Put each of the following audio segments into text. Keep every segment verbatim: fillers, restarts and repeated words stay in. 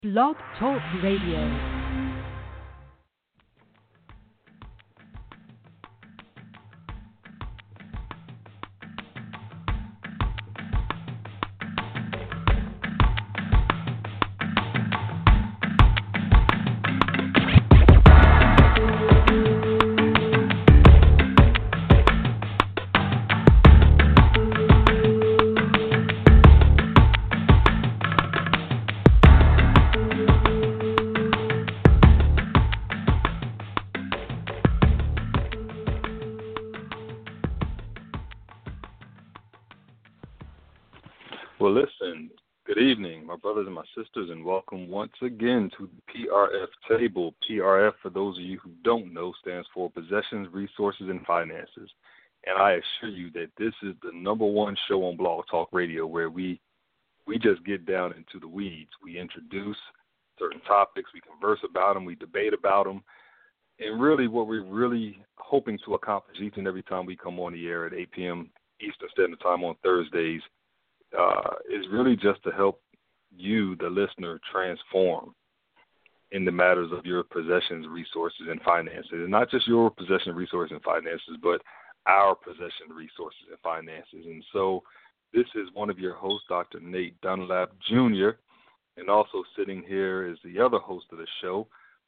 Blog Talk Radio. Well, listen, good evening, my brothers and my sisters, and welcome once again to the P R F table. P R F, for those of you who don't know, stands for Possessions, Resources, and Finances. And I assure you that this is the number one show on Blog Talk Radio where we we just get down into the weeds. We introduce certain topics, we converse about them, we debate about them. And really what we're really hoping to accomplish each and every time we come on the air at eight p.m. Eastern Standard Time on Thursdays Uh, is really just to help you, the listener, transform in the matters of your possessions, resources, and finances. And not just your possession, resources, and finances, but our possession, resources, and finances. And so this is one of your hosts, Doctor Nate Dunlap, Junior, and also sitting here is the other host of the show,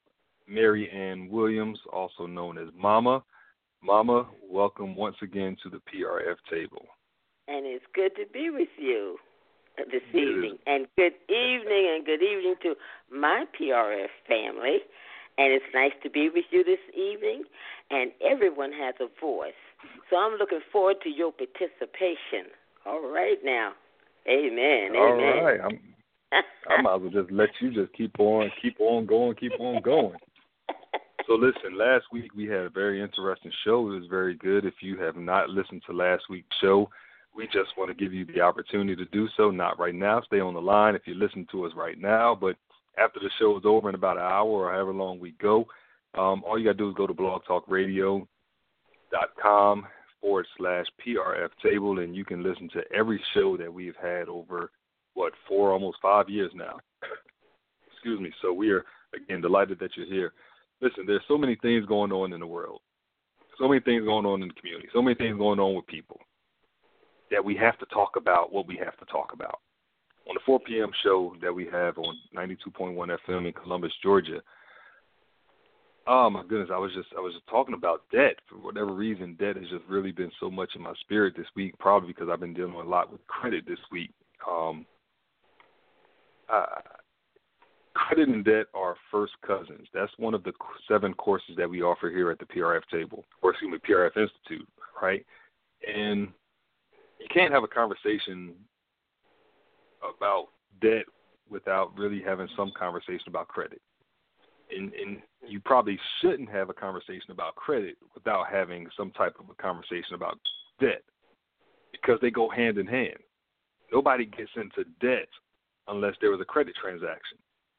Mary Ann Williams, also known as Mama. Mama, welcome once again to the P R F table. And it's good to be with you this evening. And good evening and good evening to my P R F family. And it's nice to be with you this evening. And everyone has a voice. So I'm looking forward to your participation. All right now. Amen. All Amen. right. I'm, I might as well just let you just keep on, keep on going, keep on going. So listen, last week we had a very interesting show. It was very good. If you have not listened to last week's show, we just want to give you the opportunity to do so. Not right now. Stay on the line if you listen to us right now. But after the show is over in about an hour or however long we go, um, all you got to do is go to blogtalkradio.com forward slash PRF table, and you can listen to every show that we've had over, what, four, almost five years now. Excuse me. So we are, again, delighted that you're here. Listen, there's so many things going on in the world, so many things going on in the community, so many things going on with people, that we have to talk about what we have to talk about. On the four p.m. show that we have on ninety-two point one F M in Columbus, Georgia, oh my goodness, I was just I was just talking about debt. For whatever reason, debt has just really been so much in my spirit this week, probably because I've been dealing a lot with credit this week. Um, uh, credit and debt are first cousins. That's one of the seven courses that we offer here at the P R F table, or excuse me, P R F Institute, right? And you can't have a conversation about debt without really having some conversation about credit. And, and you probably shouldn't have a conversation about credit without having some type of a conversation about debt, because they go hand in hand. Nobody gets into debt unless there was a credit transaction.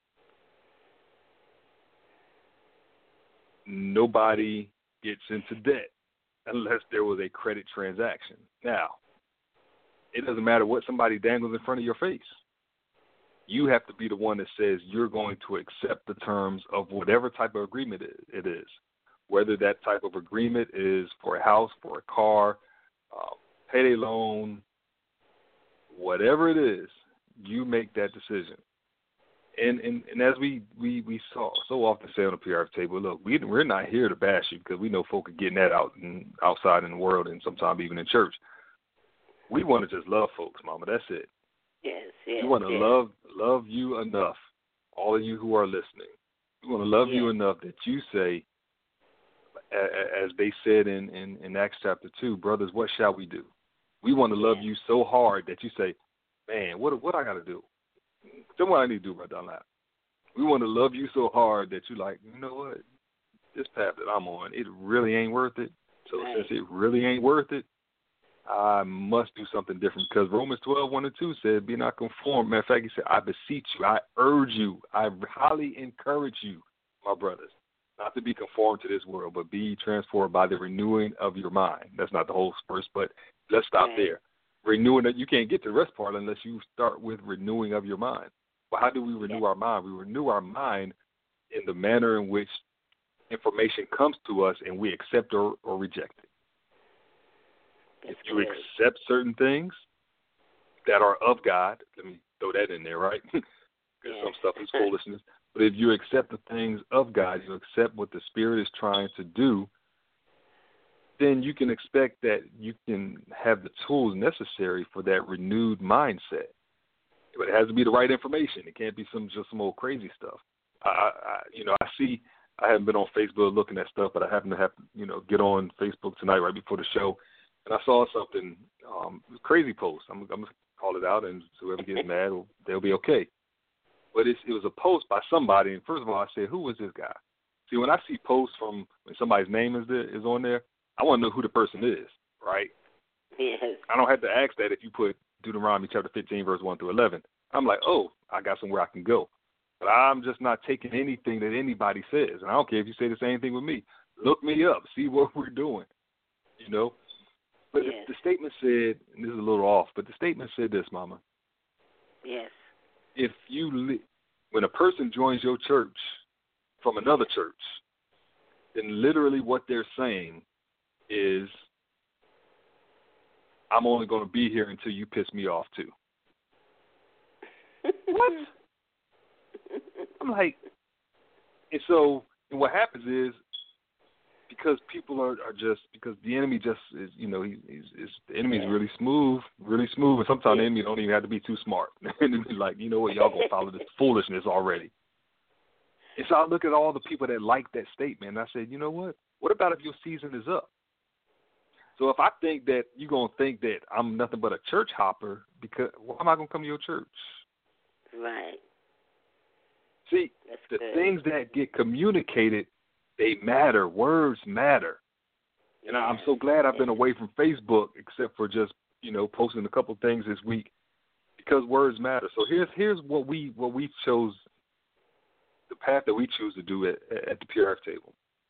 Nobody gets into debt unless there was a credit transaction. Now, it doesn't matter what somebody dangles in front of your face. You have to be the one that says you're going to accept the terms of whatever type of agreement it is, whether that type of agreement is for a house, for a car, uh, payday loan, whatever it is, you make that decision. And and, and as we, we, we saw so often say on the P R F table, look, we, we're not here to bash you, because we know folk are getting that out and outside in the world and sometimes even in church. We want to just love folks, Mama. That's it. Yes, yes. We want to yes. love love you enough, all of you who are listening. We want to love yes. you enough that you say, as they said in, in, in Acts chapter two, brothers, what shall we do? We want to love yes. you so hard that you say, man, what what I got to do? Tell me what I need to do, Brother Dunlap. We want to love you so hard that you like, you know what? This path that I'm on, it really ain't worth it. So right. since it really ain't worth it, I must do something different, because Romans twelve, one and two said, be not conformed. Matter of fact, he said, I beseech you, I urge you, I highly encourage you, my brothers, not to be conformed to this world, but be transformed by the renewing of your mind. That's not the whole verse, but let's stop right. there. Renewing, you can't get to the rest part unless you start with renewing of your mind. Well, how do we renew yeah. our mind? We renew our mind in the manner in which information comes to us and we accept or, or reject it. That's if you good. accept certain things that are of God, let me throw that in there, right? Because yeah. some stuff is foolishness. But if you accept the things of God, you accept what the Spirit is trying to do, then you can expect that you can have the tools necessary for that renewed mindset. But it has to be the right information. It can't be some just some old crazy stuff. I, I you know, I see. I haven't been on Facebook looking at stuff, but I happen to have you know get on Facebook tonight right before the show, and I saw something um, crazy post. I'm, I'm gonna call it out, and whoever gets mad, they'll be okay. But it's, it was a post by somebody, and first of all, I said, who was this guy? See, when I see posts from when somebody's name is there, is on there, I want to know who the person is, right? Yes. I don't have to ask that if you put Deuteronomy chapter fifteen, verse one through eleven. I'm like, oh, I got somewhere I can go. But I'm just not taking anything that anybody says. And I don't care if you say the same thing with me. Look me up. See what we're doing, you know. But yes. the, the statement said, and this is a little off, but the statement said this, Mama. Yes. If you, li- when a person joins your church from another church, then literally what they're saying is, I'm only going to be here until you piss me off too. What? I'm like, and so, and what happens is, because people are, are just, because the enemy just is, you know, he, he's, is, the enemy's yeah. really smooth, really smooth, and sometimes yeah. the enemy don't even have to be too smart. And be like, you know what, y'all gonna follow this foolishness already. And so I look at all the people that like that statement, and I said, you know what, what about if your season is up? So if I think that you're going to think that I'm nothing but a church hopper, because why am I going to come to your church? Right. See, That's the good. things that get communicated, they matter. Words matter. And yes. I'm so glad I've yes. been away from Facebook, except for just, you know, posting a couple of things this week, because words matter. So here's here's what we what we chose, the path that we choose to do at, at the P R F table.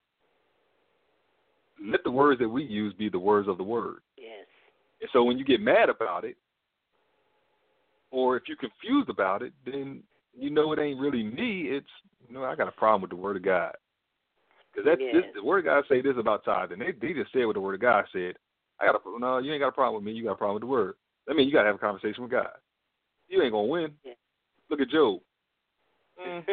Let the words that we use be the words of the word. Yes. And so when you get mad about it, or if you're confused about it, then you know it ain't really me. It's, you know, I got a problem with the word of God. Because that's yes. this, the word of God say this about tithing. They, they just said what the word of God said. I got a, no, you ain't got a problem with me. You got a problem with the word. That means you got to have a conversation with God. You ain't going to win. Yes. Look at Job. Mm.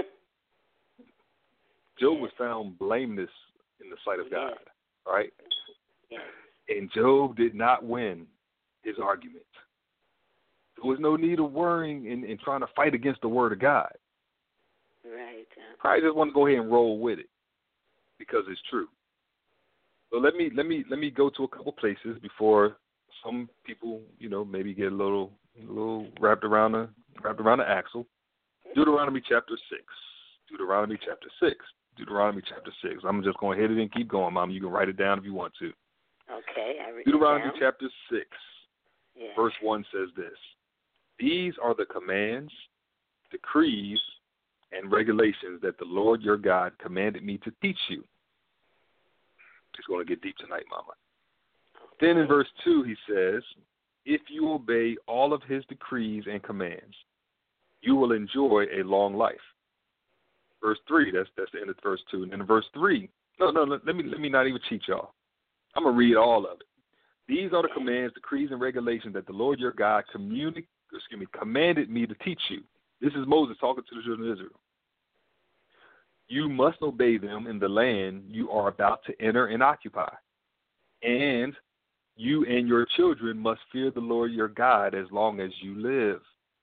Job yes. was found blameless in the sight of God. Yes. Right? Yes. And Job did not win his argument. There was no need of worrying and, and trying to fight against the word of God. Right. Probably just want to go ahead and roll with it because it's true. So let me let me let me go to a couple places before some people, you know, maybe get a little a little wrapped around the wrapped around the axle. Deuteronomy chapter six. Deuteronomy chapter six. Deuteronomy chapter six. I'm just going to hit it and keep going, Mom. You can write it down if you want to. Okay, I read Deuteronomy it down. chapter six, yeah. verse one says this. These are the commands, decrees, and regulations that the Lord your God commanded me to teach you. It's going to get deep tonight, Mama. Okay. Then in verse two he says, if you obey all of his decrees and commands, you will enjoy a long life. Verse three, that's that's the end of verse two. And then in verse three, no, no, let, let me let me not even cheat y'all. I'm gonna read all of it. These are the commands, decrees, and regulations that the Lord your God communi- excuse me, commanded me to teach you. This is Moses talking to the children of Israel. You must obey them in the land you are about to enter and occupy. And you and your children must fear the Lord your God as long as you live.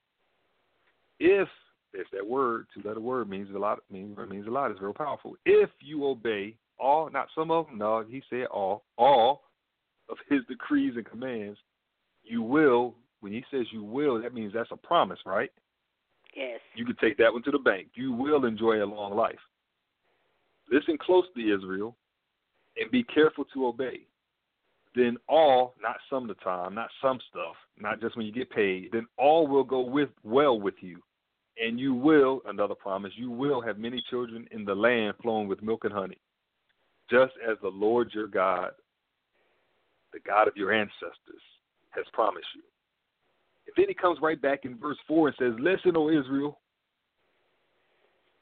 If There's that word, two-letter word, means a lot. Means means a lot. It's real powerful. If you obey all, not some of them, no, he said all, all of his decrees and commands, you will. When he says you will, that means that's a promise, right? Yes. You can take that one to the bank. You will enjoy a long life. Listen closely, Israel, and be careful to obey. Then all, not some of the time, not some stuff, not just when you get paid, then all will go with well with you. And you will, another promise, you will have many children in the land flowing with milk and honey, just as the Lord your God, the God of your ancestors, has promised you. And then he comes right back in verse four and says, listen, O Israel,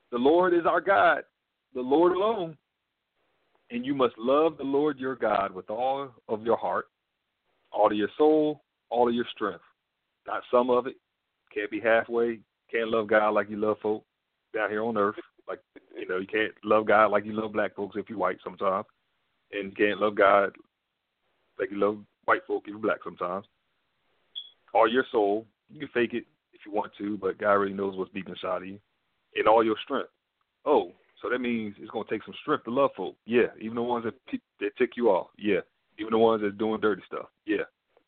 The Lord is our God, the Lord alone. And you must love the Lord your God with all of your heart, all of your soul, all of your strength. Not some of it. Can't be halfway. Can't love God like you love folk down here on earth. Like, you know, you can't love God like you love black folks if you're white sometimes. And you can't love God like you love white folk if you're black sometimes. All your soul. You can fake it if you want to, but God really knows what's deep inside of you. And all your strength. Oh, so that means it's going to take some strength to love folk. Yeah. Even the ones that, that tick you off. Yeah. Even the ones that's doing dirty stuff. Yeah.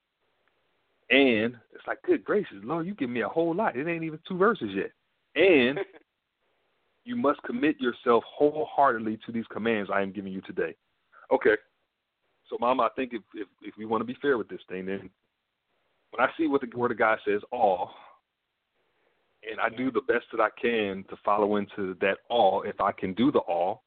And it's like, good gracious, Lord, you give me a whole lot. It ain't even two verses yet. And you must commit yourself wholeheartedly to these commands I am giving you today. Okay. So, Mama, I think if, if, if we want to be fair with this thing, then when I see what the Word of God says, all, and I do the best that I can to follow into that all, if I can do the all,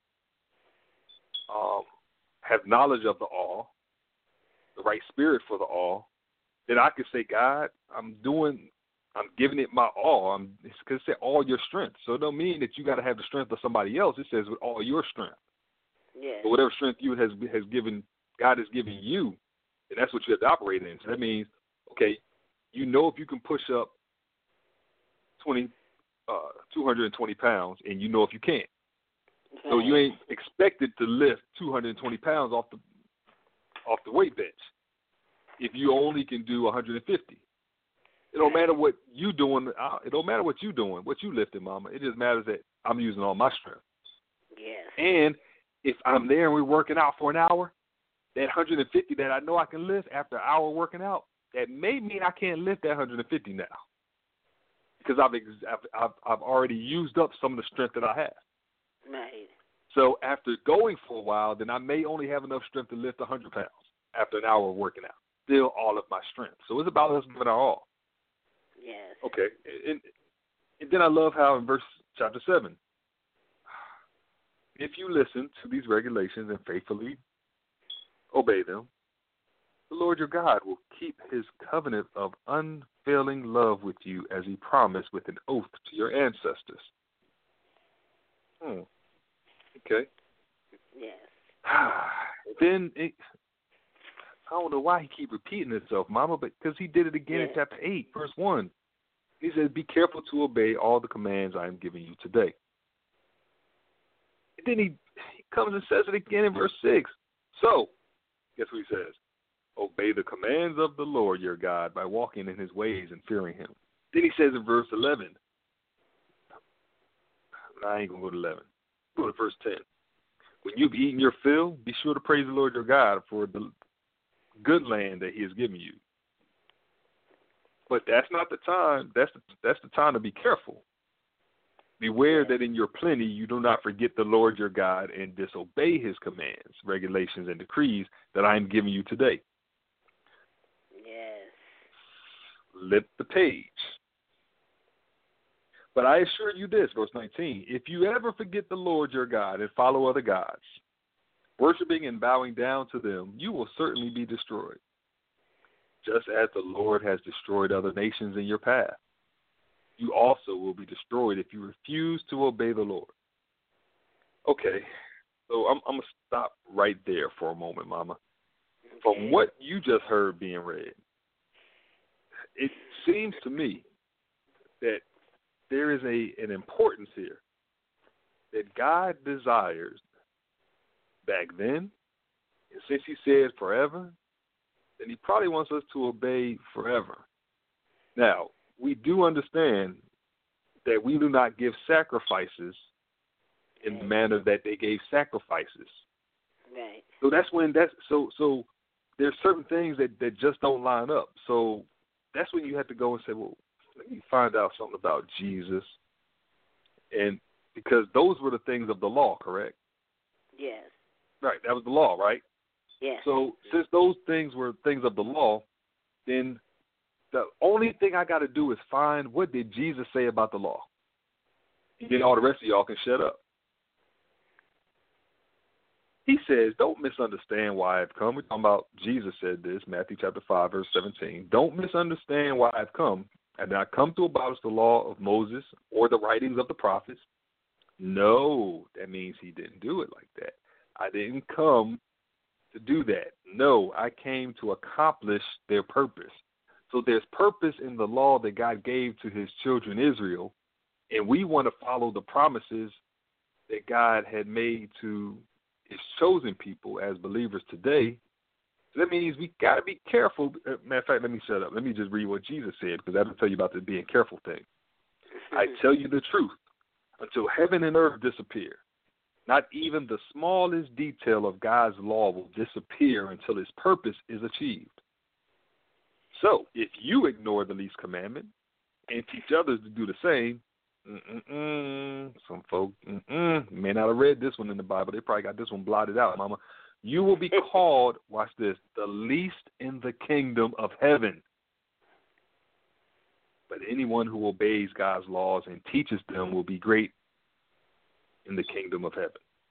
um, have knowledge of the all, the right spirit for the all, then I could say, God, I'm doing, I'm giving it my all. I'm, it's because it said all your strength. So it don't mean that you got to have the strength of somebody else. It says with all your strength. Yeah. But whatever strength you has has given, God has given you, and that's what you have to operate in. So that means, okay, you know if you can push up twenty, uh, two hundred twenty pounds, and you know if you can't. Okay. So you ain't expected to lift two hundred twenty pounds off the off the weight bench if you only can do one hundred fifty. It don't matter what you doing. It don't matter what you doing, what you lifting, Mama. It just matters that I'm using all my strength. Yes. And if I'm there and we're working out for an hour, that one hundred fifty that I know I can lift after an hour working out, that may mean I can't lift that one hundred fifty now because I've I've I've already used up some of the strength that I have. Right. So after going for a while, then I may only have enough strength to lift one hundred pounds after an hour of working out. Still all of my strength. So it's about us giving our all. Yes. Okay. And, and then I love how in verse chapter seven, if you listen to these regulations and faithfully obey them, the Lord your God will keep his covenant of unfailing love with you as he promised with an oath to your ancestors. Hmm. Okay. Yes. Then it, I don't know why he keep repeating himself, Mama, but because he did it again yes. in chapter eight, verse one. He says, be careful to obey all the commands I am giving you today. And then he, he comes and says it again in verse six. So, guess what he says? Obey the commands of the Lord your God by walking in his ways and fearing him. Then he says in verse eleven. No, I ain't going to go to eleven. Go to verse ten. When you've eaten your fill, be sure to praise the Lord your God for the good land that he has given you. But that's not the time. That's the, that's the time to be careful. Beware that in your plenty you do not forget the Lord your God and disobey his commands, regulations, and decrees that I am giving you today. Yes. Flip the page. But I assure you this, verse nineteen, if you ever forget the Lord your God and follow other gods, worshiping and bowing down to them, you will certainly be destroyed, just as the Lord has destroyed other nations in your path. You also will be destroyed if you refuse to obey the Lord. Okay, so I'm, I'm going to stop right there for a moment, Mama. Okay. From what you just heard being read, it seems to me that there is a an importance here that God desires back then, and since he said forever, then he probably wants us to obey forever. Now, we do understand that we do not give sacrifices in the manner that they gave sacrifices. Right. So that's when that's so so there's certain things that, that just don't line up. So that's when you have to go and say, well, let me find out something about Jesus. And because those were the things of the law, correct? Yes. Right, that was the law, right? Yes. So since those things were things of the law, then the only thing I got to do is find what did Jesus say about the law. And then all the rest of y'all can shut up. He says, don't misunderstand why I've come. We're talking about Jesus said this, Matthew chapter five, verse seventeen. Don't misunderstand why I've come. I did not come to abolish the law of Moses or the writings of the prophets. No, that means he didn't do it like that. I didn't come to do that. No, I came to accomplish their purpose. So there's purpose in the law that God gave to his children Israel, and we want to follow the promises that God had made to his chosen people as believers today. So that means we got to be careful. Matter of fact, let me shut up. Let me just read what Jesus said, because that'll tell you about the being careful thing. I tell you the truth, until heaven and earth disappear, not even the smallest detail of God's law will disappear until its purpose is achieved. So, if you ignore the least commandment and teach others to do the same, mm-mm-mm, some folk mm-mm, may not have read this one in the Bible. They probably got this one blotted out, Mama. You will be called, watch this, the least in the kingdom of heaven. But anyone who obeys God's laws and teaches them will be great in the kingdom of heaven.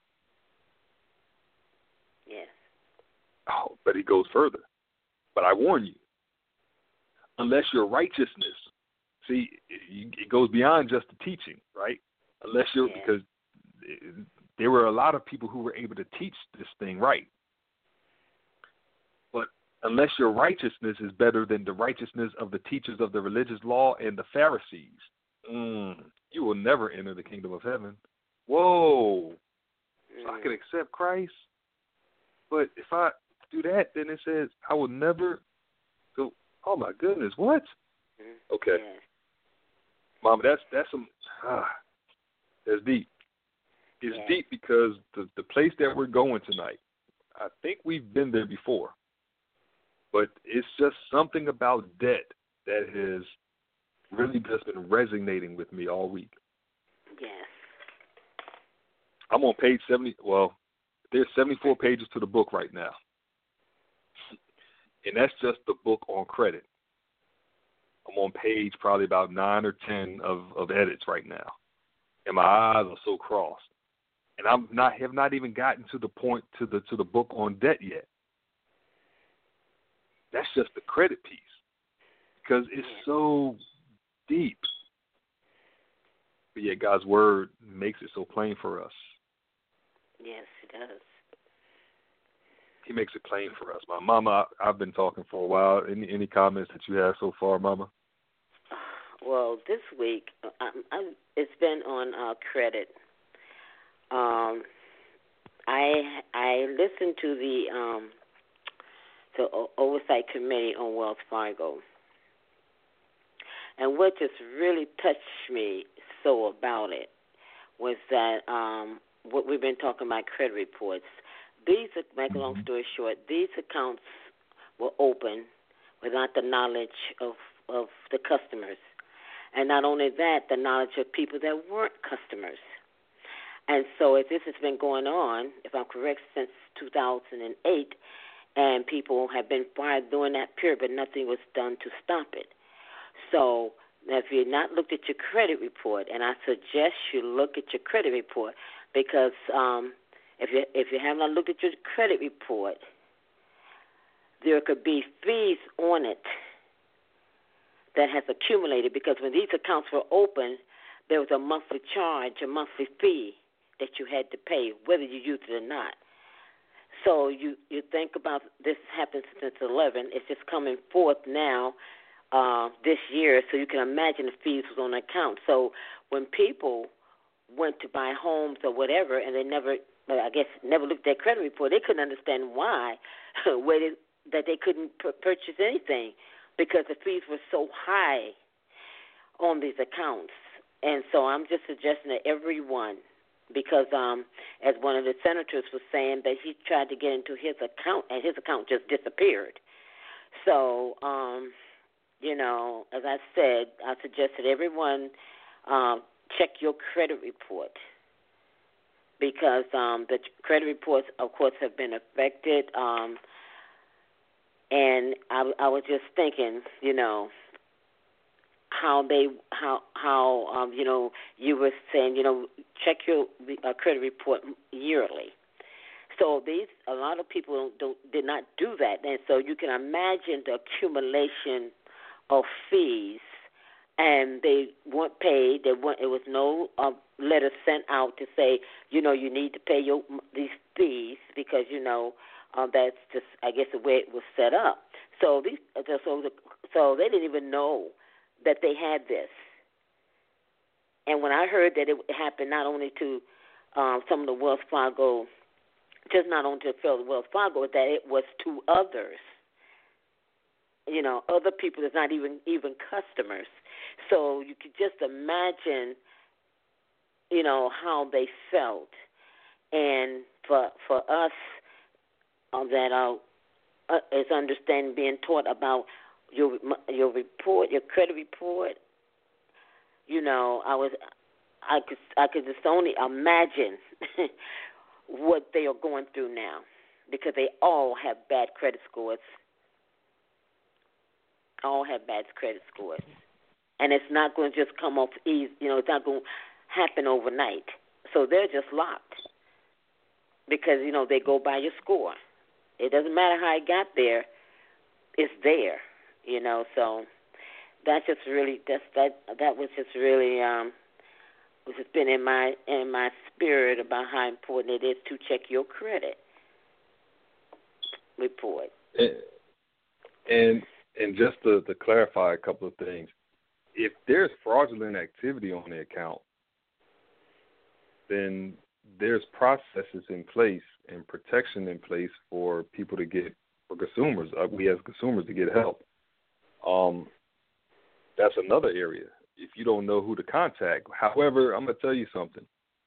Yes. Oh, but he goes further. But I warn you, unless your righteousness, see, it goes beyond just the teaching, right? Unless you're, yeah. because there were a lot of people who were able to teach this thing right. But unless your righteousness is better than the righteousness of the teachers of the religious law and the Pharisees, mm, you will never enter the kingdom of heaven. Whoa. So I can accept Christ, but if I do that, then it says I will never go. Oh my goodness, what? Okay, yeah. Mama, that's that's some ah, that's deep. It's yeah. deep because the the place that we're going tonight, I think we've been there before, but it's just something about debt that has really just been resonating with me all week. Yes. I'm on page seventy. Well, there's seventy-four pages to the book right now. And that's just the book on credit. I'm on page probably about nine or ten of, of edits right now. And my eyes are so crossed. And I'm not have not even gotten to the point to the to the book on debt yet. That's just the credit piece. Because it's so deep. But yet God's word makes it so plain for us. Yes, it does. He makes it plain for us. My Mama, I've been talking for a while. Any any comments that you have so far, Mama? Well, this week I'm, I'm, it's been on uh, credit. Um, I I listened to the um, the oversight committee on Wells Fargo, and what just really touched me so about it was that. Um, What we've been talking about credit reports. These, make a long story short, these accounts were open without the knowledge of, of the customers. And not only that, the knowledge of people that weren't customers. And so if this has been going on, if I'm correct, since two thousand eight, and people have been fired during that period, but nothing was done to stop it. So now, if you've not looked at your credit report, and I suggest you look at your credit report, because um, if you if you have not looked at your credit report, there could be fees on it that has accumulated. Because when these accounts were open, there was a monthly charge, a monthly fee that you had to pay, whether you used it or not. So you, you think about this happened since eleven. It's just coming forth now. Uh, this year, so you can imagine the fees was on the account. So when people went to buy homes or whatever, and they never, I guess, never looked at their credit report, they couldn't understand why, where they, that they couldn't p- purchase anything because the fees were so high on these accounts. And so I'm just suggesting that everyone, because um, as one of the senators was saying, that he tried to get into his account, and his account just disappeared. So, um, you know, as I said, I suggest that everyone um, check your credit report because um, the credit reports, of course, have been affected. Um, and I, I was just thinking, you know, how they, how, how um, you know, you were saying, you know, check your uh, credit report yearly. So these, a lot of people don't, did not do that, and so you can imagine the accumulation of fees and they weren't paid. There weren't, it was no uh, letter sent out to say, you know, you need to pay your these fees because, you know, uh, that's just, I guess, the way it was set up. So these, so, the, so they didn't even know that they had this. And when I heard that it happened not only to um, some of the Wells Fargo, just not only to the Wells Fargo, that it was to others. You know, other people that's not even even customers. So you could just imagine, you know, how they felt. And for for us, uh, that uh, uh, is understanding, being taught about your your report, your credit report. You know, I was, I could I could just only imagine what they are going through now, because they all have bad credit scores. All have bad credit scores. And it's not going to just come off easy. You know, it's not going to happen overnight. So they're just locked because, you know, they go by your score. It doesn't matter how it got there. It's there, you know. So that's just really, that's, that that was just really, um, it's just been in my, in my spirit about how important it is to check your credit report. And, and And just to, to clarify a couple of things, if there's fraudulent activity on the account, then there's processes in place and protection in place for people to get, for consumers, uh, we as consumers to get help. Um, that's another area. If you don't know who to contact, however, I'm going to tell you something.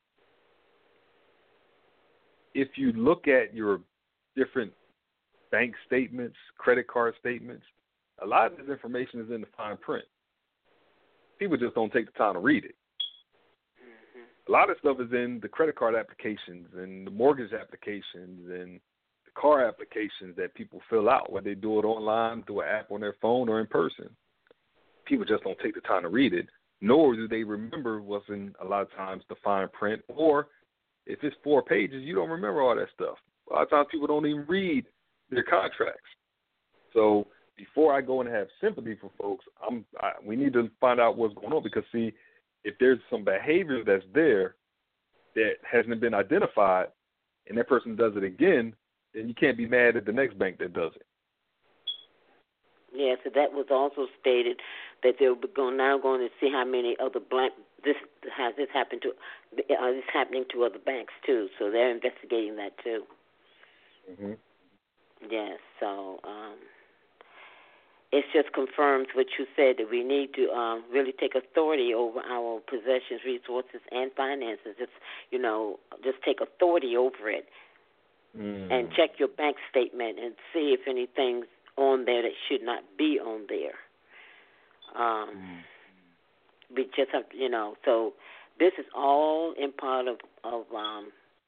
If you look at your different bank statements, credit card statements, a lot of this information is in the fine print. People just don't take the time to read it. Mm-hmm. A lot of stuff is in the credit card applications and the mortgage applications and the car applications that people fill out, whether they do it online, through an app on their phone, or in person. People just don't take the time to read it, nor do they remember what's in, a lot of times, the fine print. Or if it's four pages, you don't remember all that stuff. A lot of times people don't even read their contracts. So before I go and have sympathy for folks, I'm, I, we need to find out what's going on, because, see, if there's some behavior that's there that hasn't been identified and that person does it again, then you can't be mad at the next bank that does it. Yeah, so that was also stated that they were going, now going to see how many other blank, this has this happened to, uh, this happening to other banks too. So they're investigating that too. Mm-hmm. Yes, so um, it just confirms what you said, that we need to um, really take authority over our possessions, resources, and finances. Just, you know, just take authority over it, mm. and check your bank statement and see if anything's on there that should not be on there. Um, mm. We just have, you know, so this is all in part of of um,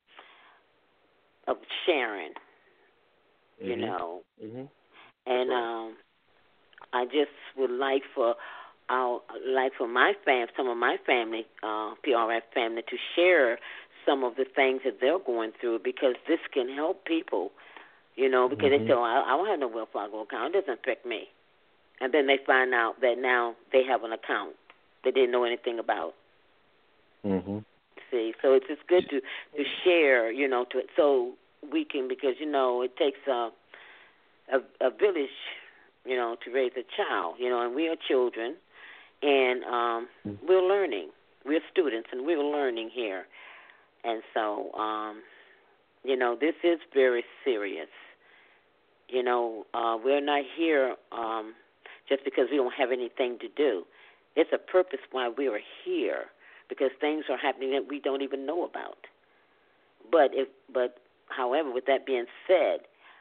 of sharing, mm-hmm. you know, mm-hmm. and um, I just would like for our, like for my fam, some of my family, uh, P R F family, to share some of the things that they're going through, because this can help people, you know, because mm-hmm. they say, oh, I, I don't have no Wells Fargo account, it doesn't affect me. And then they find out that now they have an account they didn't know anything about. Mm-hmm. See, so it's just good to, to share, you know, to so we can, because, you know, it takes a, a, a village, you know, to raise a child, you know, and we are children, and um, mm-hmm. we're learning. We're students, and we're learning here. And so, um, you know, this is very serious. You know, uh, we're not here um, just because we don't have anything to do. It's a purpose why we are here, because things are happening that we don't even know about. But if, but however, with that being said,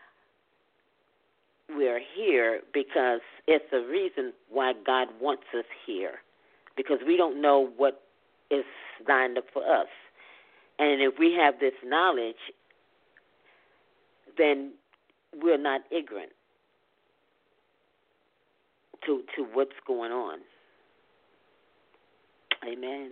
we're here because it's a reason why God wants us here, because we don't know what is lined up for us. And if we have this knowledge, then we're not ignorant to to what's going on. Amen.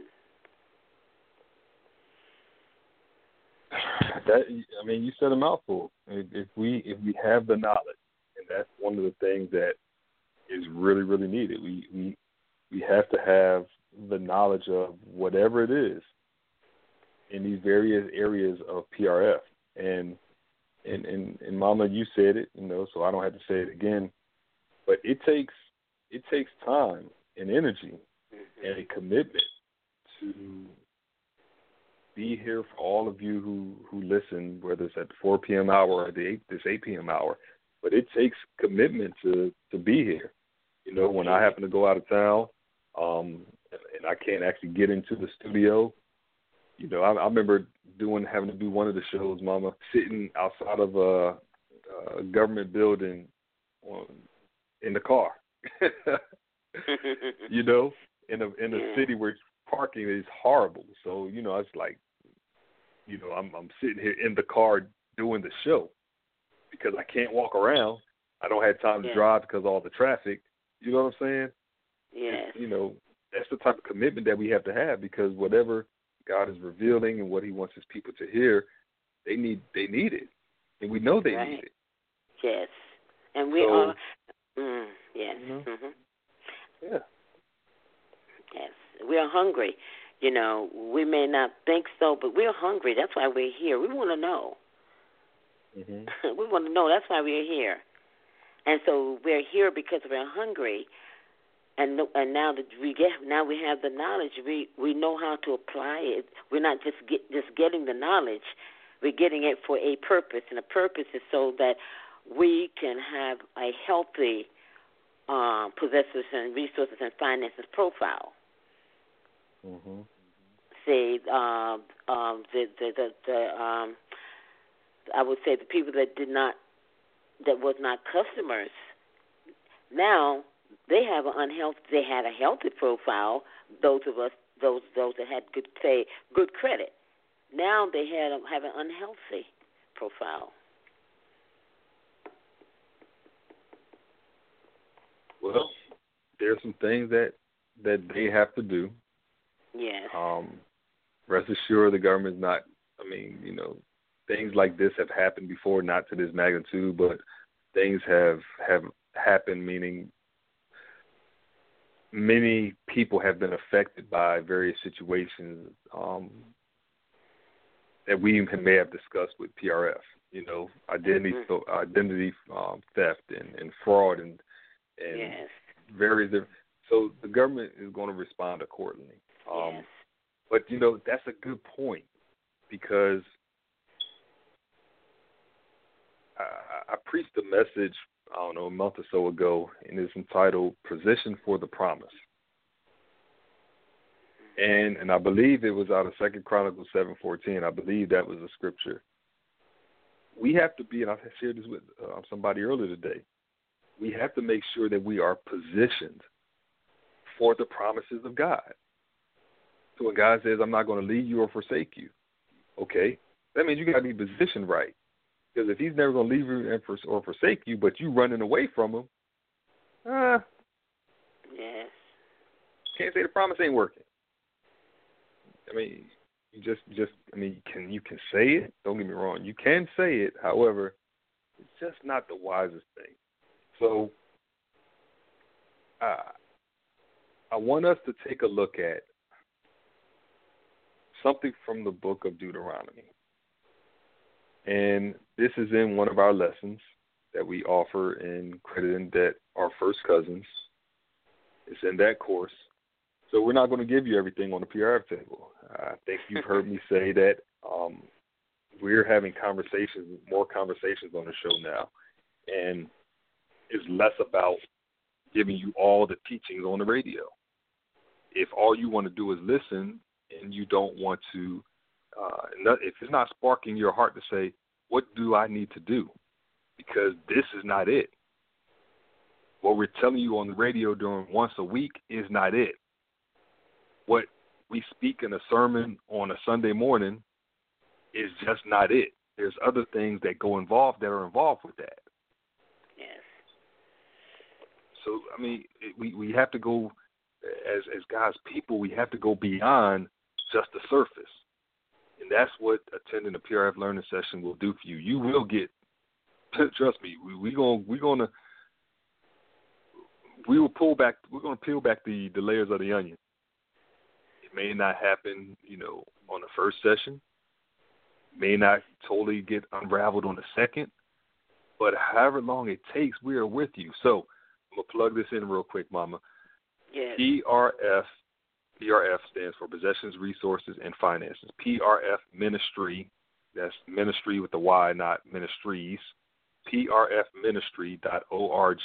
That, I mean, you said a mouthful. If, if we if we have the knowledge, and that's one of the things that is really really needed. We we we have to have the knowledge of whatever it is in these various areas of P R F. And and, and, and Mama, you said it, you know, so I don't have to say it again. But it takes it takes time and energy mm-hmm. and a commitment to be here for all of you who, who listen, whether it's at the four p.m. hour or the eight, this eight p.m. hour. But it takes commitment to, to be here. You know, when I happen to go out of town um, and I can't actually get into the studio, you know, I, I remember doing having to do one of the shows, Mama, sitting outside of a, a government building on, in the car. You know, in a in a yeah. city where parking is horrible. So, you know, it's like, you know, I'm I'm sitting here in the car doing the show because I can't walk around. I don't have time to yeah. drive because of all the traffic. You know what I'm saying? Yes. And, you know, that's the type of commitment that we have to have because whatever God is revealing and what he wants his people to hear, they need they need it. And we know they right. need it. Yes. And we so, are, mm, yes. You know, mm-hmm. Yeah. Yes. We are hungry. You know, we may not think so, but we're hungry. That's why we're here. We want to know. Mm-hmm. We want to know. That's why we're here. And so we're here because we're hungry. And and now that we get now we have the knowledge, we, we know how to apply it. We're not just get, just getting the knowledge. We're getting it for a purpose, and the purpose is so that we can have a healthy um, possessors and resources and finances profile. Mm-hmm. Say um, um, the the the, the um, I would say the people that did not that was not customers. Now they have an unhealthy. They had a healthy profile. Those of us, those those that had good say good credit. Now they had have an unhealthy profile. Well, there's some things that that they have to do. Yes. Um, rest assured, the government's not. I mean, you know, things like this have happened before, not to this magnitude, but things have have happened, meaning many people have been affected by various situations um, that we may have discussed with P R F. You know, identity mm-hmm. identity um, theft and, and fraud and and yes. various different. So the government is going to respond accordingly. Um, yes. But you know, that's a good point because I, I preached a message, I don't know, a month or so ago, and it's entitled "Position for the Promise." And and I believe it was out of Second Chronicles seven fourteen. I believe that was a scripture. We have to be, and I shared this with uh, somebody earlier today. We have to make sure that we are positioned for the promises of God. So when God says, "I'm not going to leave you or forsake you," okay, that means you got to be positioned right. Because if He's never going to leave you or forsake you, but you running away from Him, ah, uh, yes, can't say the promise ain't working. I mean, you just, just, I mean, you can you can say it. Don't get me wrong, you can say it. However, it's just not the wisest thing. So, uh, I want us to take a look at something from the book of Deuteronomy. And this is in one of our lessons that we offer in Credit and Debt, our first cousins. It's in that course. So we're not going to give you everything on the P R F table. I think you've heard me say that um, we're having conversations, more conversations on the show now. And it's less about giving you all the teachings on the radio. If all you want to do is listen and you don't want to, uh, if it's not sparking your heart to say, what do I need to do? Because this is not it. What we're telling you on the radio during once a week is not it. What we speak in a sermon on a Sunday morning is just not it. There's other things that go involved that are involved with that. Yes. So, I mean, it, we, we have to go, as as God's people, we have to go beyond just the surface. And that's what attending a P R F learning session will do for you. You will get, trust me, we, we gonna, we're going to, we will pull back. We're going to peel back the, the layers of the onion. It may not happen, you know, on the first session. May not totally get unraveled on the second. But however long it takes, we are with you. So I'm going to plug this in real quick, Mama. Yes. P R F, P R F stands for Possessions, Resources, and Finances. P R F Ministry, that's ministry with the Y, not ministries, P R F ministry dot org.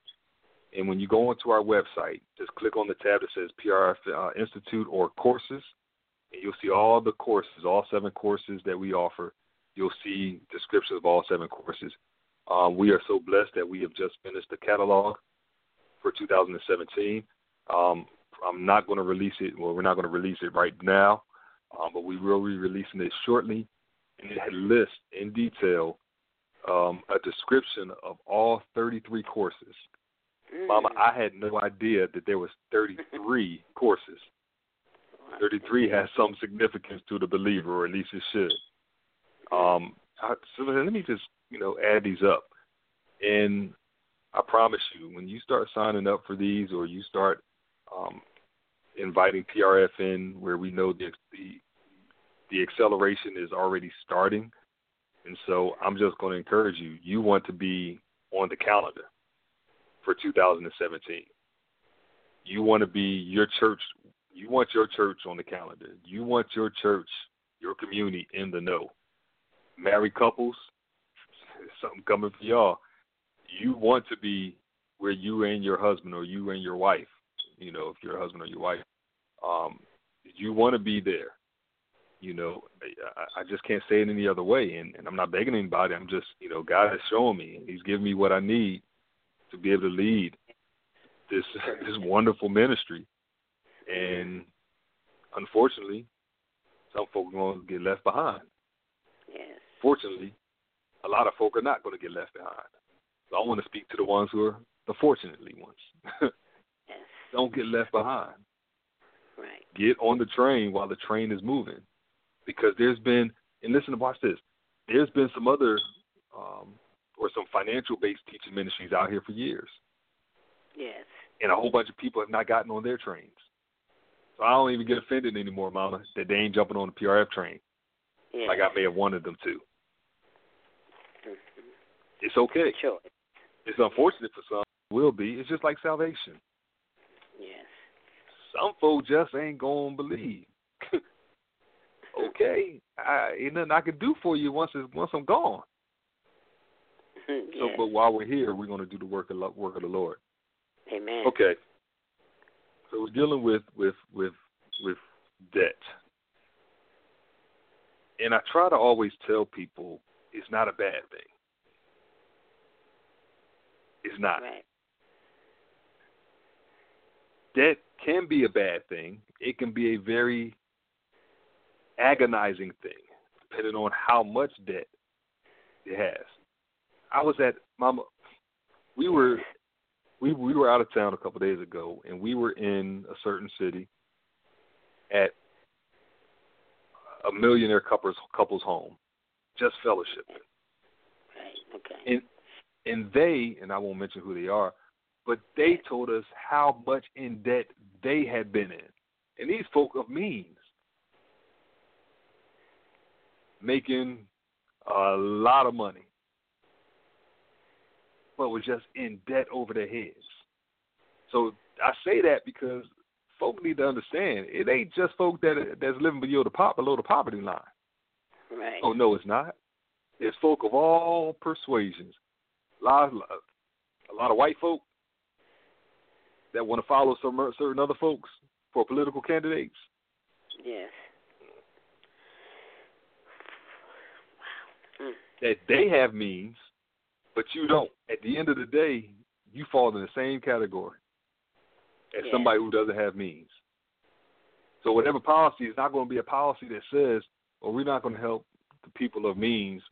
And when you go onto our website, just click on the tab that says P R F uh, Institute or Courses, and you'll see all the courses, all seven courses that we offer. You'll see descriptions of all seven courses. Um, we are so blessed that we have just finished the catalog for two thousand seventeen. Um, I'm not going to release it. Well, we're not going to release it right now, um, but we will be releasing it shortly. And it lists in detail um, a description of all thirty-three courses. Mm. Mama, I had no idea that there was thirty-three courses. thirty-three has some significance to the believer, or at least it should. Um, I, so let me just, you know, add these up. And I promise you, when you start signing up for these, or you start um, inviting P R F in, where we know the, the the acceleration is already starting, and so I'm just going to encourage you. You want to be on the calendar for two thousand seventeen. You want to be your church. You want your church on the calendar. You want your church, your community in the know. Married couples, something coming for y'all. You want to be where you and your husband, or you and your wife, you know, if you're a husband or your wife, um, you want to be there. You know, I, I just can't say it any other way, and, and I'm not begging anybody. I'm just, you know, God has shown me, and He's giving me what I need to be able to lead this this wonderful ministry. And unfortunately, some folk are going to get left behind. Yes. Fortunately, a lot of folk are not going to get left behind. So I want to speak to the ones who are the fortunately ones. Yes. Don't get left behind. Right. Get on the train while the train is moving. Because there's been, and listen, watch this, there's been some other, um, or some financial-based teaching ministries out here for years. Yes. And a whole bunch of people have not gotten on their trains. So I don't even get offended anymore, Mama, that they ain't jumping on the P R F train. Yes. Like I may have wanted them to. Mm-hmm. It's okay. Sure. It's unfortunate for some. It will be. It's just like salvation. Yes. Some folks just ain't going to believe. Okay. I, ain't nothing I can do for you once it's, once I'm gone. Yes. So, but while we're here, we're going to do the work of, work of the Lord. Amen. Okay. So we're dealing with, with, with, with debt. And I try to always tell people it's not a bad thing. It's not. Right. Debt can be a bad thing. It can be a very agonizing thing, depending on how much debt it has. I was at Mama. We were we we were out of town a couple of days ago, and we were in a certain city at a millionaire couple's couple's home, just fellowshipping. Right. Okay. And and they, and I won't mention who they are, but they told us how much in debt they had been in. And these folk of means, making a lot of money, but was just in debt over their heads. So I say that because folk need to understand, it ain't just folk that that's living below the, pop, below the poverty line. Right. Oh, no, it's not. It's folk of all persuasions. A lot, a lot of white folk that want to follow some certain other folks for political candidates. Yes. Wow. Mm. That they have means, but you don't. At the end of the day, you fall in the same category as yes. somebody who doesn't have means. So whatever policy is not going to be a policy that says, well, we're not going to help the people of means,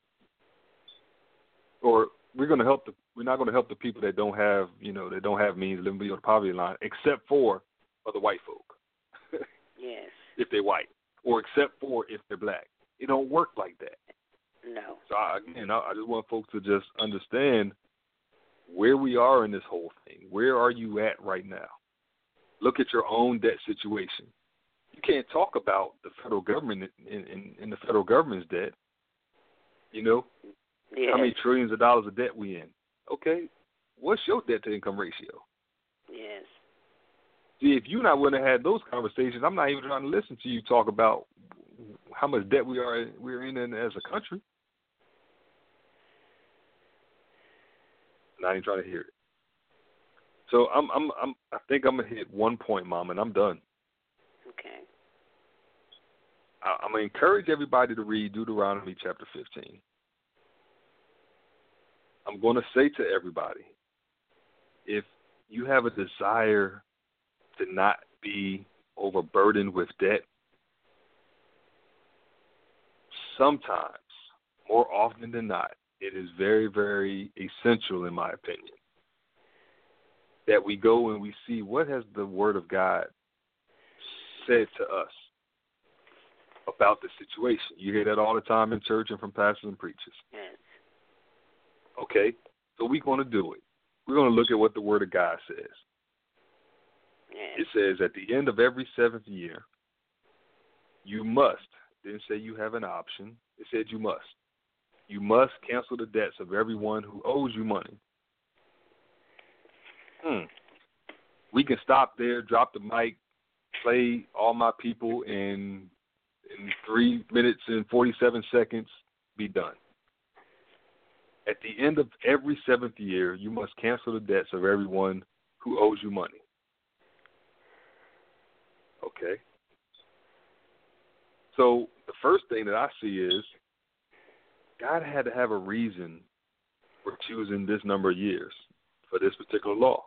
or we're going to help the we're not going to help the people that don't have, you know, that don't have means, living below the poverty line, except for other white folk. Yes. If they're white, or except for if they're black. It don't work like that. No. So I, again, I, I just want folks to just understand where we are in this whole thing. where are you at right now? Look at your own debt situation. You can't talk about the federal government in, in, in the federal government's debt. You know, yes. how many trillions of dollars of debt we in? Okay, what's your debt to income ratio? Yes. See, if you're not willing to have those conversations, I'm not even trying to listen to you talk about how much debt we are we're in as a country. Not even trying to hear it. So I'm I'm I'm I think I'm gonna hit one point, Mom, and I'm done. Okay. I, I'm gonna encourage everybody to read Deuteronomy chapter fifteen. I'm gonna say to everybody, if you have a desire to not be overburdened with debt, sometimes, more often than not, it is very, very essential, in my opinion, that we go and we see what has the Word of God said to us about the situation. You hear that all the time in church and from pastors and preachers. Yes. Okay, so we're going to do it. We're going to look at what the Word of God says. Yes. It says at the end of every seventh year, you must, didn't say you have an option, it said you must. You must cancel the debts of everyone who owes you money. Hmm. We can stop there, drop the mic, play All My People in in three minutes and forty-seven seconds, be done. At the end of every seventh year, you must cancel the debts of everyone who owes you money. Okay. So the first thing that I see is God had to have a reason for choosing this number of years for this particular law.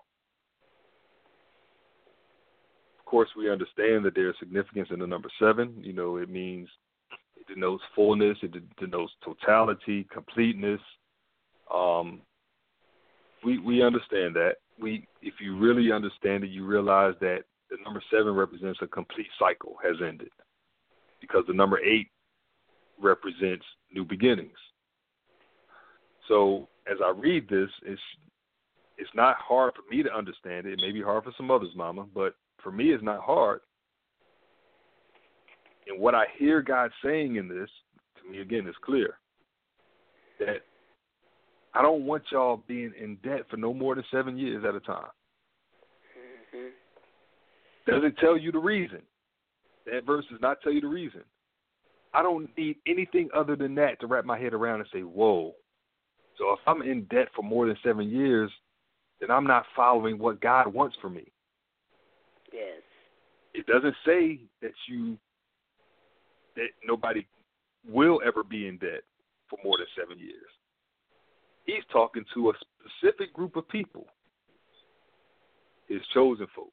Of course, we understand that there's significance in the number seven. You know, it means it denotes fullness, it denotes totality, completeness. Um, we we understand that. We, if you really understand it, you realize that the number seven represents a complete cycle has ended, because the number eight represents new beginnings. So as I read this, it's it's not hard for me to understand it. It may be hard for some others, Mama, but for me it's not hard. And what I hear God saying in this, to me again, is clear. That I don't want y'all being in debt for no more than seven years at a time. Mm-hmm. Doesn't tell you the reason. That verse does not tell you the reason. I don't need anything other than that to wrap my head around and say, whoa. So if I'm in debt for more than seven years, then I'm not following what God wants for me. Yes. It doesn't say that you, that nobody will ever be in debt for more than seven years. He's talking to a specific group of people, his chosen folks.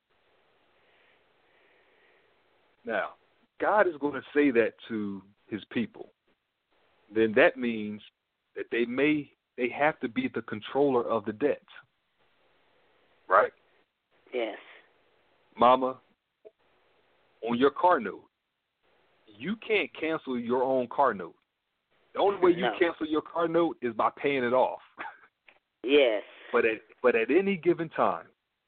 Now, God is going to say that to his people. Then that means that they may, they have to be the controller of the debt. Right? Yes. Mama, on your car note, you can't cancel your own car note. The only way you no. cancel your car note is by paying it off. Yes. But at but at any given time,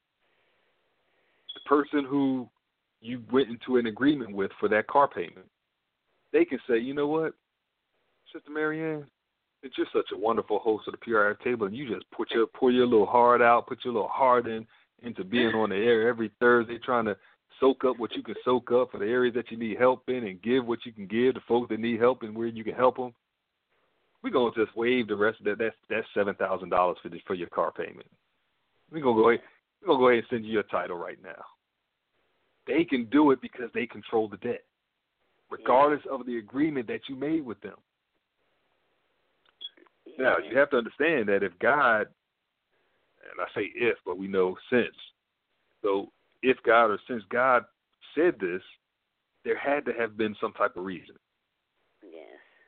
the person who you went into an agreement with for that car payment, they can say, you know what, Sister Marianne, it's just such a wonderful host of the P R F table, and you just put your pour your little heart out, put your little heart in into being on the air every Thursday, trying to soak up what you can soak up for the areas that you need help in, and give what you can give to folks that need help and where you can help them. We're going to just waive the rest of that. That's, that's seven thousand dollars for, the, for your car payment. We're going to go ahead, we're going to go ahead and send you your title right now. They can do it because they control the debt, regardless yeah. of the agreement that you made with them. Yeah. Now, you have to understand that if God, and I say if, but we know since, so if God or since God said this, there had to have been some type of reason. Yes.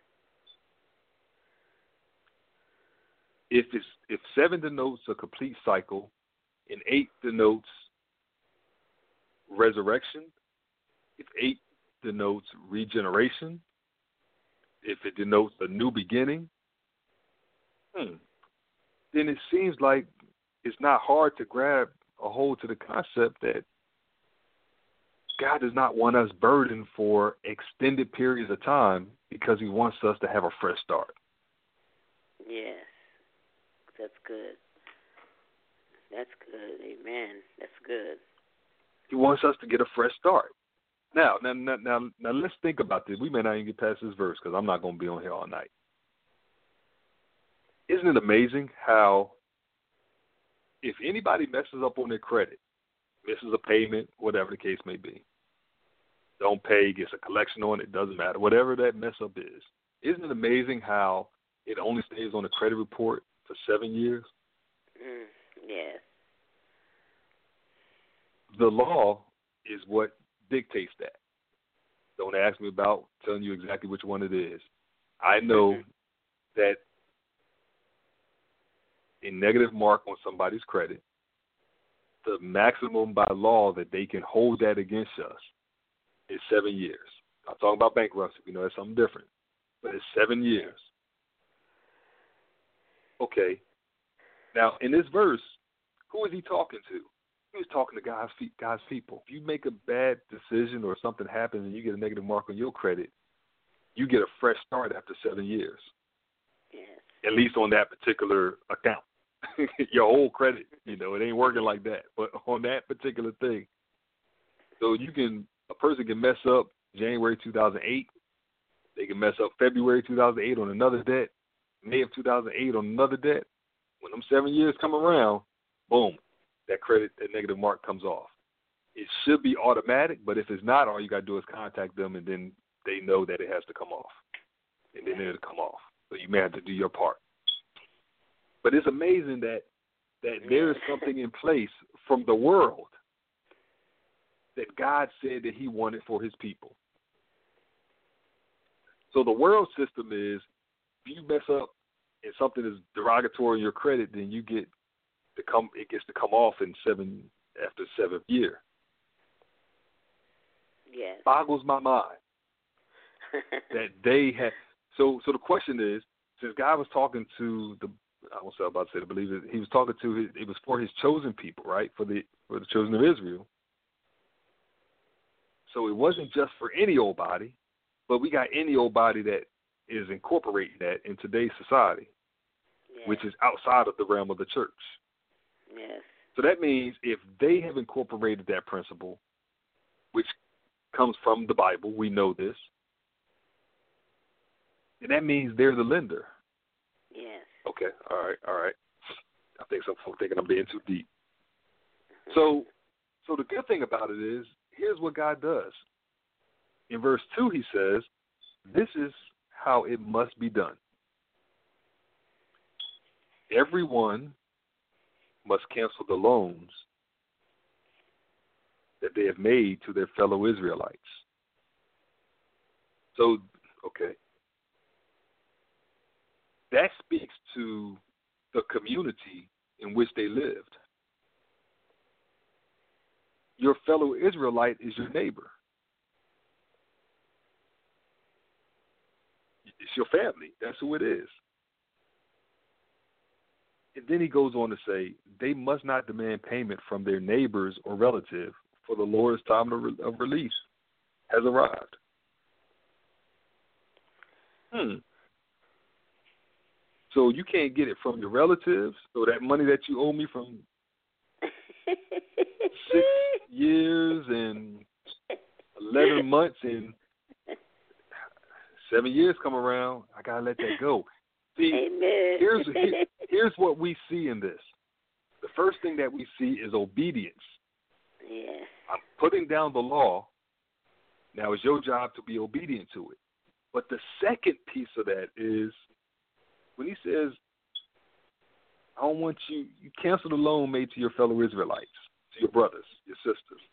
If it's if seven denotes a complete cycle, and eight denotes resurrection, if eight denotes regeneration, if it denotes a new beginning, hmm, then it seems like it's not hard to grab a hold to the concept that God does not want us burdened for extended periods of time because he wants us to have a fresh start. Yes, that's good. That's good. Amen. That's good. He wants us to get a fresh start. Now, now, now, now, now let's think about this. We may not even get past this verse because I'm not going to be on here all night. Isn't it amazing how if anybody messes up on their credit, misses a payment, whatever the case may be, don't pay, gets a collection on it, doesn't matter, whatever that mess up is, isn't it amazing how it only stays on the credit report for seven years? Mm, yes. The law is what dictates that. Don't ask me about telling you exactly which one it is. I know mm-hmm. that a negative mark on somebody's credit, the maximum by law that they can hold that against us is seven years. I'm talking about bankruptcy. You know, that's something different. But it's seven years. Okay. Now, in this verse, who is he talking to? He was talking to God's, God's people. If you make a bad decision or something happens and you get a negative mark on your credit, you get a fresh start after seven years. Yes. At least on that particular account. Your whole credit, you know, it ain't working like that. But on that particular thing, so you can, a person can mess up January two thousand eight. They can mess up February two thousand eight on another debt, May of two thousand eight on another debt. When them seven years come around, boom, that credit, that negative mark comes off. It should be automatic, but if it's not, all you got to do is contact them, and then they know that it has to come off. And then it'll come off. So you may have to do your part. But it's amazing that that there is something in place from the world that God said that he wanted for his people. So the world system is, if you mess up and something is derogatory in your credit, then you get to come. It gets to come off in seven after seventh year. Yes. Boggles my mind that they had. So, so the question is, since God was talking to the, I was about to say the believers, he was talking to his. It was for his chosen people, right? For the for the children of Israel. So it wasn't just for any old body, but we got any old body that is incorporating that in today's society, yes. which is outside of the realm of the church. Yes. So that means if they have incorporated that principle, which comes from the Bible, we know this, and that means they're the lender. Yes. Okay, all right, all right. I think some folks thinking I'm being too deep. So, so the good thing about it is, here's what God does. In verse two, he says, this is how it must be done. Everyone must cancel the loans that they have made to their fellow Israelites. So, okay. That speaks to the community in which they lived. Your fellow Israelite is your neighbor. It's your family. That's who it is. And then he goes on to say, they must not demand payment from their neighbors or relative, for the Lord's time of release has arrived. Hmm. So you can't get it from your relatives, so that money that you owe me from six years and eleven months and seven years come around, I got to let that go. See, Amen. here's, here, here's what we see in this. The first thing that we see is obedience. Yes. I'm putting down the law. Now it's your job to be obedient to it. But the second piece of that is when he says, I don't want you, you cancel the loan made to your fellow Israelites, to your brothers, your sisters.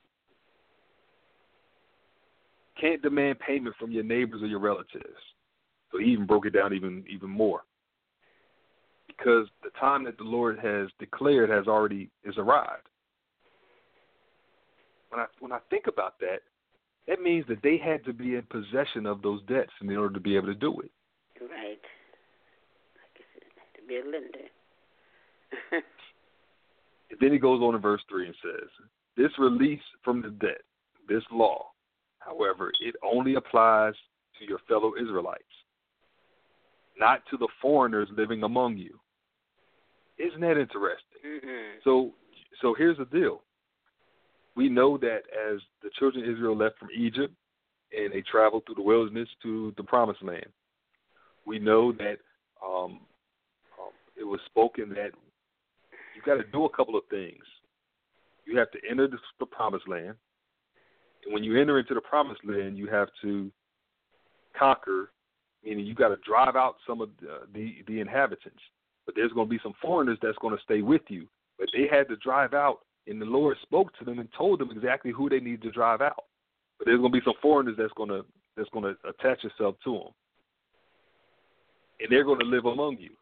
Can't demand payment from your neighbors or your relatives. So he even broke it down even, even more. Because the time that the Lord has declared has already is arrived. When I when I think about that, that means that they had to be in possession of those debts in order to be able to do it. Right. Like I said, to be a lender. And then he goes on in verse three and says, this release from the debt, this law, however, it only applies to your fellow Israelites, not to the foreigners living among you. Isn't that interesting? Mm-hmm. So, so here's the deal. We know that as the children of Israel left from Egypt and they traveled through the wilderness to the promised land, we know that um, um, it was spoken that you got to do a couple of things. You have to enter the, the promised land. And when you enter into the promised land, you have to conquer, meaning you got to drive out some of the, the, the inhabitants. But there's going to be some foreigners that's going to stay with you. But they had to drive out, and the Lord spoke to them and told them exactly who they need to drive out. But there's going to be some foreigners that's going to that's going to attach yourself to them, and they're going to live among you.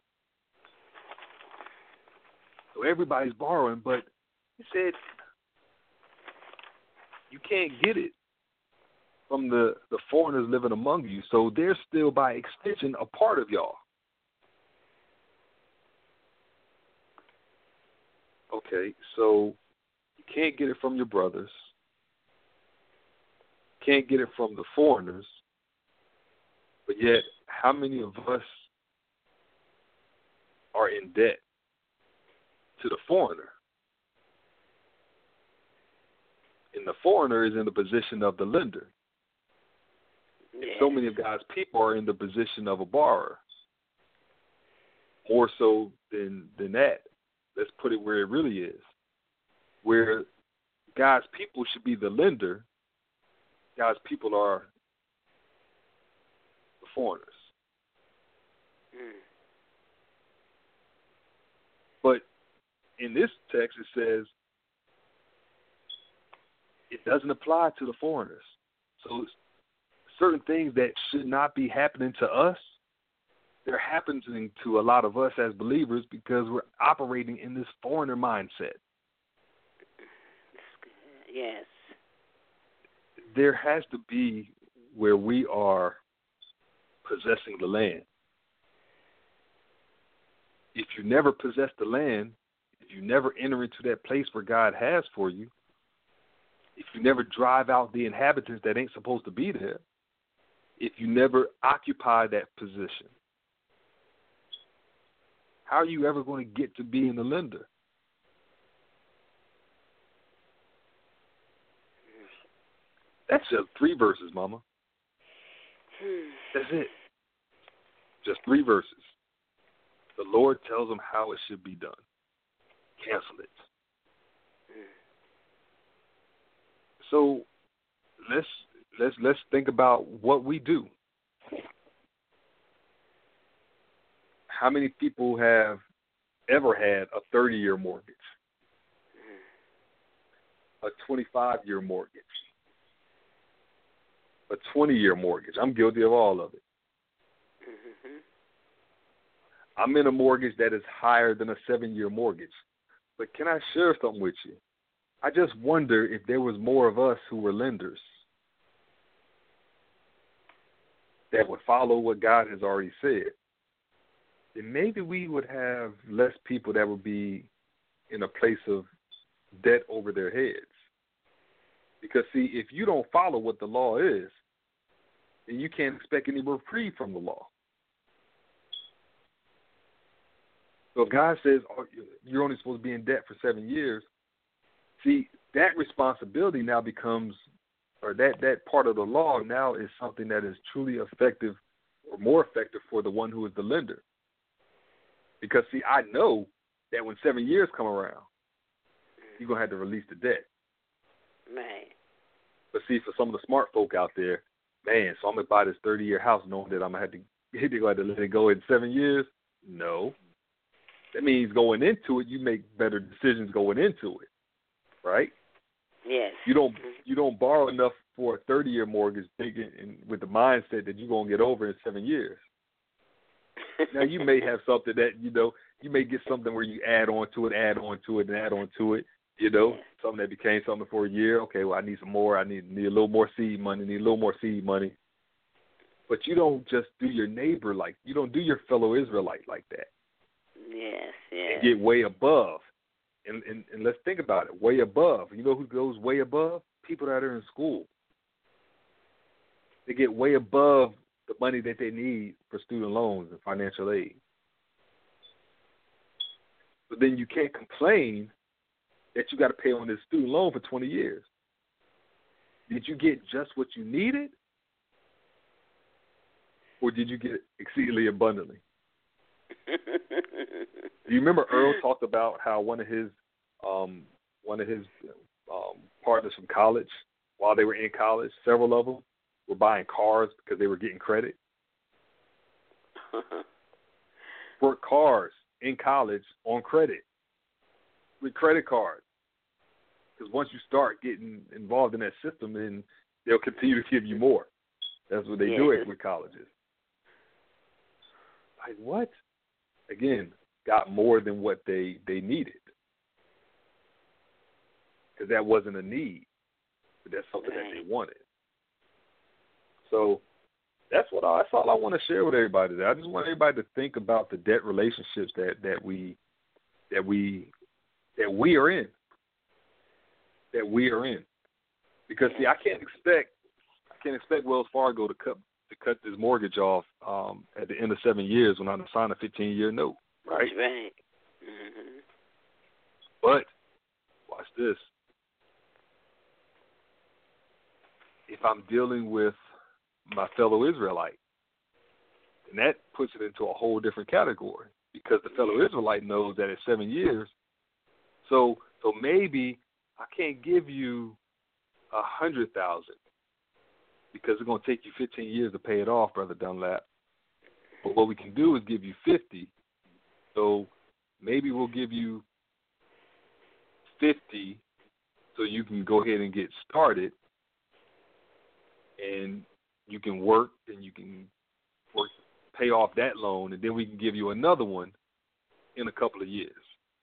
So everybody's borrowing, but he said you can't get it from the, the foreigners living among you. So they're still, by extension, a part of y'all. Okay, so you can't get it from your brothers. Can't get it from the foreigners. But yet, how many of us are in debt to the foreigner? And the foreigner is in the position of the lender. Yeah. So many of God's people are in the position of a borrower. More so than, than that. Let's put it where it really is. Where God's people should be the lender, God's people are the foreigners. Mm. But in this text it says it doesn't apply to the foreigners. So certain things that should not be happening to us, they're happening to a lot of us as believers because we're operating in this foreigner mindset. Yes. There has to be where we are possessing the land. If you never possess the land, if you never enter into that place where God has for you, if you never drive out the inhabitants that ain't supposed to be there, if you never occupy that position, how are you ever going to get to being the lender? That's just three verses, Mama. That's it. Just three verses. The Lord tells them how it should be done. Cancel it. So let's let's let's think about what we do. How many people have ever had a thirty-year mortgage, a twenty-five-year mortgage, a twenty-year mortgage? I'm guilty of all of it. Mm-hmm. I'm in a mortgage that is higher than a seven-year mortgage. But can I share something with you? I just wonder if there was more of us who were lenders that would follow what God has already said. Then maybe we would have less people that would be in a place of debt over their heads. Because, see, if you don't follow what the law is, then you can't expect any reprieve from the law. So if God says oh, you're only supposed to be in debt for seven years, see, that responsibility now becomes, or that, that part of the law now is something that is truly effective or more effective for the one who is the lender. Because, see, I know that when seven years come around, you're going to have to release the debt. Right. But, see, for some of the smart folk out there, man, so I'm going to buy this thirty-year house knowing that I'm going to have to, they're going to have to let it go in seven years? No. That means going into it, you make better decisions going into it, right? Yes. You don't you don't borrow enough for a thirty-year mortgage thinking and with the mindset that you're going to get over in seven years. Now, you may have something that, you know, you may get something where you add on to it, add on to it, and add on to it, you know, yes. Something that became something for a year. Okay, well, I need some more. I need, need a little more seed money, need a little more seed money. But you don't just do your neighbor like, you don't do your fellow Israelite like that. Yes, yes. And get way above And, and, and let's think about it, way above. You know who goes way above? People that are in school. They get way above the money that they need for student loans and financial aid. But then you can't complain that you got to pay on this student loan for twenty years. Did you get just what you needed? Or did you get exceedingly abundantly? Do you remember Earl talked about how one of his um, one of his um, partners from college, while they were in college, several of them were buying cars because they were getting credit? Bought cars in college on credit with credit cards. Because once you start getting involved in that system, then they'll continue to give you more. That's what they yes. do it with colleges. Like what? Again, got more than what they, they needed. Because that wasn't a need, but that's something right. that they wanted. So that's what I, that's all I want to share with everybody today. I just want everybody to think about the debt relationships that, that we that we that we are in. That we are in. Because see, I can't expect I can't expect Wells Fargo to cut to cut this mortgage off um, at the end of seven years when I sign a fifteen year note. Right? That's right. Mm-hmm. But watch this. If I'm dealing with my fellow Israelite, and that puts it into a whole different category because the fellow Israelite knows that it's seven years. So, so maybe I can't give you a hundred thousand because it's going to take you fifteen years to pay it off, Brother Dunlap. But what we can do is give you fifty. So maybe we'll give you fifty so you can go ahead and get started, and you can work and you can work, pay off that loan, and then we can give you another one in a couple of years.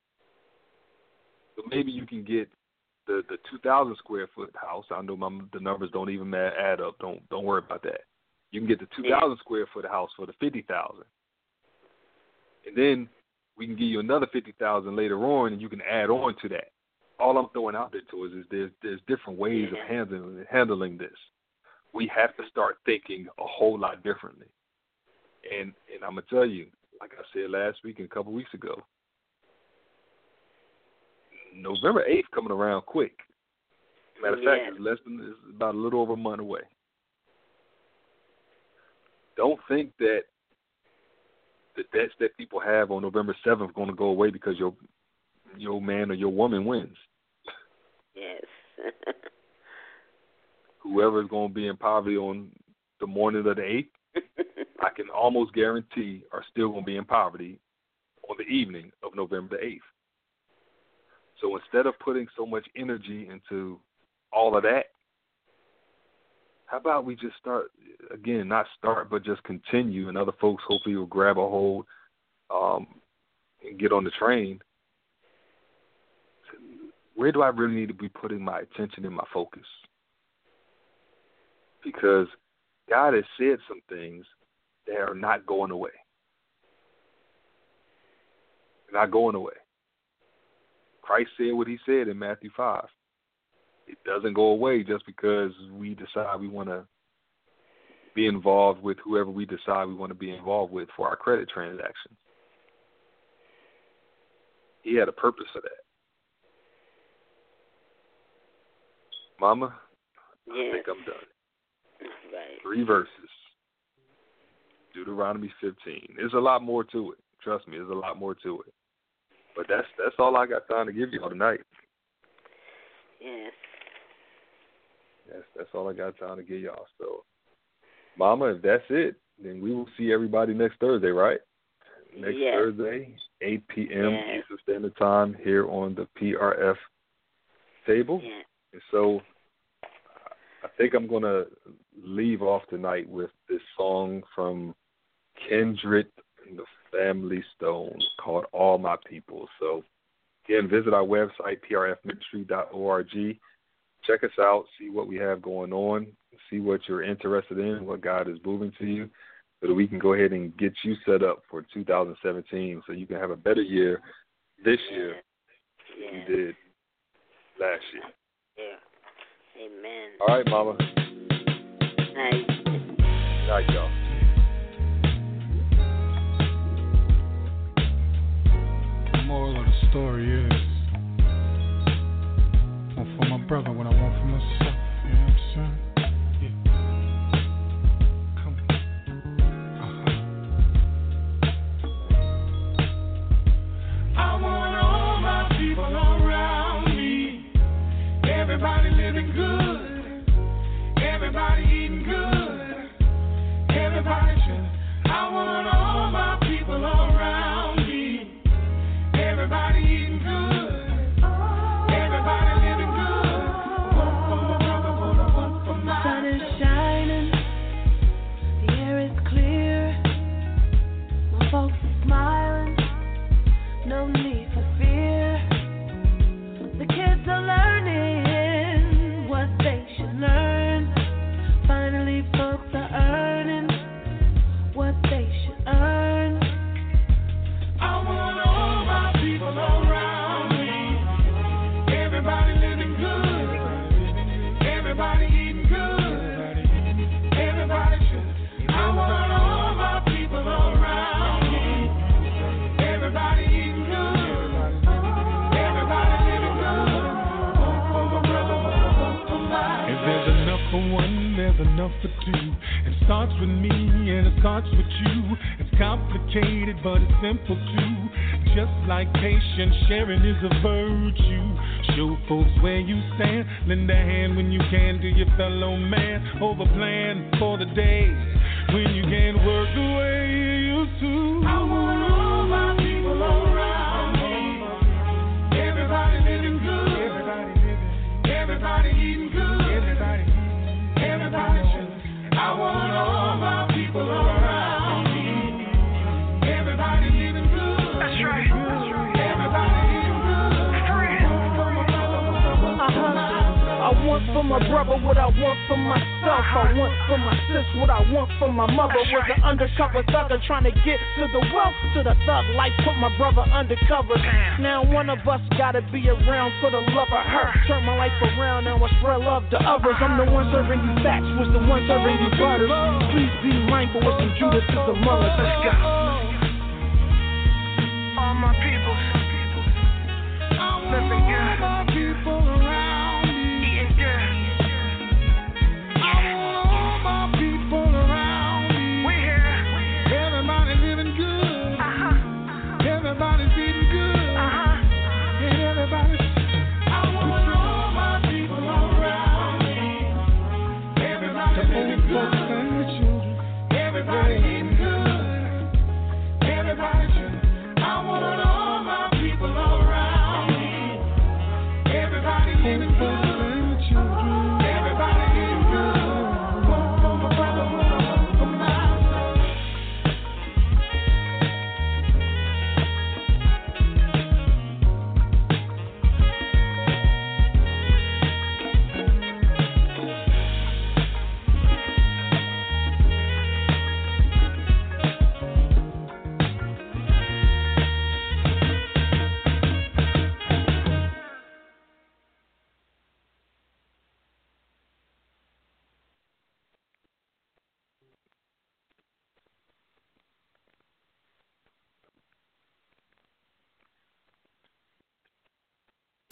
So maybe you can get the, the two thousand square foot house. I know my, the numbers don't even add up. Don't don't worry about that. You can get the two thousand square foot house for the fifty thousand, and then we can give you another fifty thousand later on, and you can add on to that. All I'm throwing out there to us is there's there's different ways yeah. of handling handling this. We have to start thinking a whole lot differently. And and I'm gonna tell you, like I said last week and a couple weeks ago, November eighth coming around quick. Matter of yeah. fact, it's less than it's about a little over a month away. Don't think that the debts that people have on November seventh are going to go away because your your man or your woman wins. Yes. Whoever is going to be in poverty on the morning of the eighth, I can almost guarantee are still going to be in poverty on the evening of November the eighth. So instead of putting so much energy into all of that, how about we just start, again, not start, but just continue, and other folks hopefully will grab a hold um, and get on the train. Where do I really need to be putting my attention and my focus? Because God has said some things that are not going away. They're not going away. Christ said what he said in Matthew five. It doesn't go away just because we decide we want to be involved with whoever we decide we want to be involved with for our credit transactions. He had a purpose for that. Mama, yes. I think I'm done. Right. Three verses. Deuteronomy fifteen. There's a lot more to it. Trust me, there's a lot more to it. But that's that's all I got time to give y'all tonight. Yes. That's that's all I got time to give y'all. So, Mama, if that's it, then we will see everybody next Thursday, right? Next yes. Thursday, eight p.m. Yes. Eastern Standard Time here on the P R F table. Yes. And so I think I'm going to leave off tonight with this song from Kendrick and the Family Stone called All My People. So, again, visit our website, p r f ministry dot org. Check us out, see what we have going on, see what you're interested in, what God is moving to you, so that we can go ahead and get you set up for two thousand seventeen so you can have a better year this year yes. we did last year. Yeah. Amen. All right, Mama. Night. Night, y'all. The moral of the story is, one for my brother what I want for myself. You know what I'm saying? Everybody living good, everybody eating good, everybody should. I want all my people around me. Everybody eating good, everybody living good. One for my brother, one for my. Sun is shining, the air is clear. My folks are smiling, no need for fear. The kids are learning they should learn. Finally, folks are earning what they should earn. I want all my people around me. Everybody living good. Everybody eating good. Everybody should. I want all my people around me. Everybody eating good. Everybody living good. If there's enough for one, there's enough for two. It starts with me and it starts with you. It's complicated, but it's simple too. Just like patience, sharing is a virtue. Show folks where you stand. Lend a hand when you can to your fellow man. Over plan for the days when you can't work the way you used to. I want all my people around me. Everybody living good. Everybody living. Everybody eating good. Everybody should. I want all my people around me. Everybody living good. That's right. Everybody living good. Uh-huh. I want for my brother what I want for myself. I want for my sis what I want for my mother. Was an undercover thugger trying to get to the wealth, to the thug life, put my brother undercover. Now one of us gotta be around for the love of her. Turn my life around and I spread love to others. I'm the one serving you facts, was the one serving you butters. Please be mindful with some Judas is among us. Let's go.